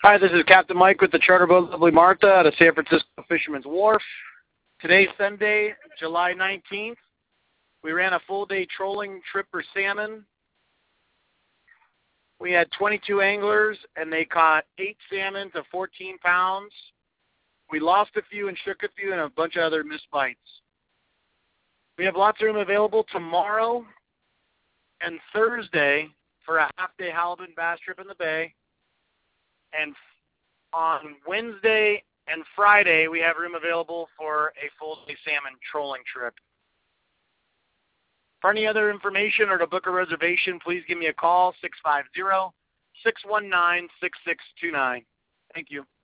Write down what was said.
Hi, this is Captain Mike with the charter boat Lovely Martha out of San Francisco Fisherman's Wharf. Today's Sunday, July 19th. We ran a full-day trolling trip for salmon. We had 22 anglers, and they caught 8 salmon to 14 pounds. We lost a few and shook a few and a bunch of other missed bites. We have lots of room available tomorrow and Thursday for a half-day halibut and bass trip in the bay. And on Wednesday and Friday, we have room available for a full-day salmon trolling trip. For any other information or to book a reservation, please give me a call, 650-619-6629. Thank you.